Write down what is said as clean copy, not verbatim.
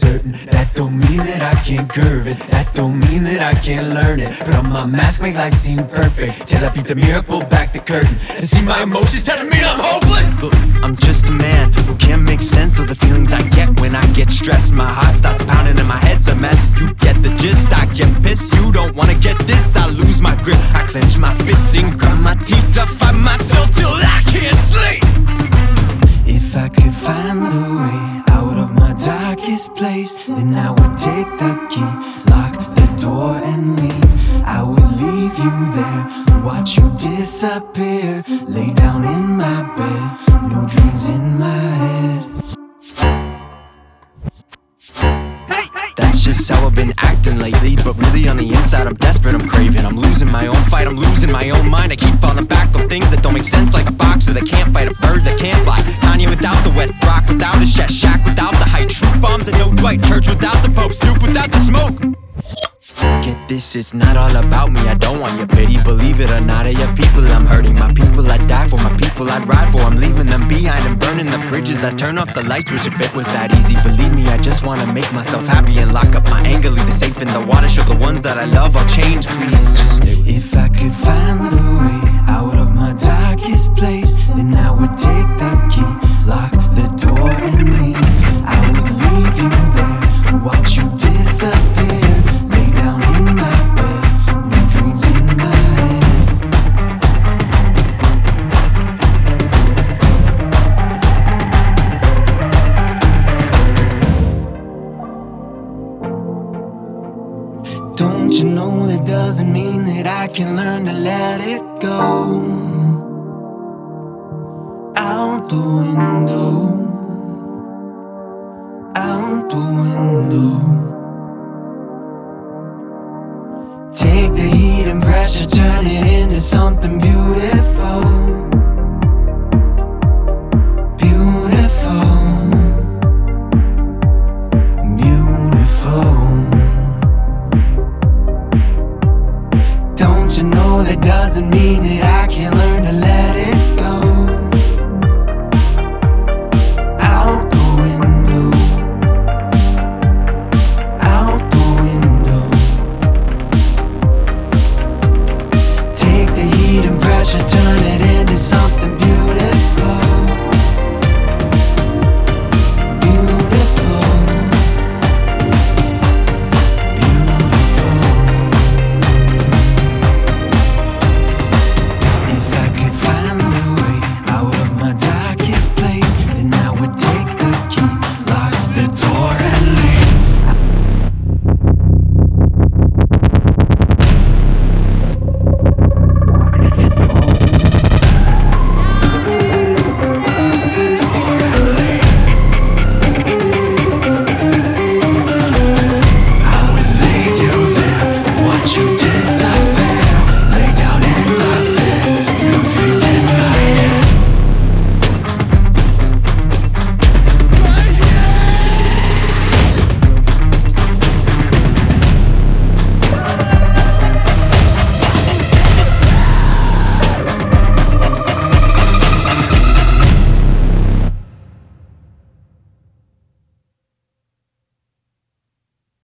certain. That don't mean that I can't curve it, that don't mean that I can't learn it. Put on my mask, make life seem perfect, till I beat the mirror, pull back the curtain, and see my emotions telling me I'm hopeless. Look, I'm just a man who can't make sense of the feelings I get when I get stressed. My heart starts pounding and my head's a mess. You get the gist, I get pissed. You don't wanna get this, I lose my grip, I clench my fists and grind my teeth. I fight myself till I can't sleep. If I could find the way out of my darkest place, then I would take the key, lock the door and leave. I would leave you there, watch you disappear, lay down in my bed, new dreams in my head. That's just how I've been acting lately, but really on the inside I'm desperate, I'm craving. I'm losing my own fight, I'm losing my own mind. I keep falling back on things that don't make sense, like a boxer that can't fight a bird that can't fly, Kanye without the West, Brock without his chest, Shaq without the height, Truth bombs and no Dwight, Church without the Pope, Snoop without the smoke. Get this, it's not all about me, I don't want your pity. Believe it or not, I have people I'm hurting. My people I die for, my people I'd ride for. I'm leaving them behind and burning the bridges. I turn off the light switch if it was that easy. Believe me, I just wanna make myself happy and lock up my anger, leave the safe in the water. Show the ones that I love I'll change, please just stay with me. If I could find the way out of my darkest place, then I would take the key, lock the door and leave. I would leave you there, watch you disappear, lay down in my bed, new dreams in my head. Don't you know that doesn't mean that I can learn to let it go? Out the window, out the window. Take the heat and pressure, turn it into something beautiful. Beautiful, beautiful. Don't you know that doesn't mean it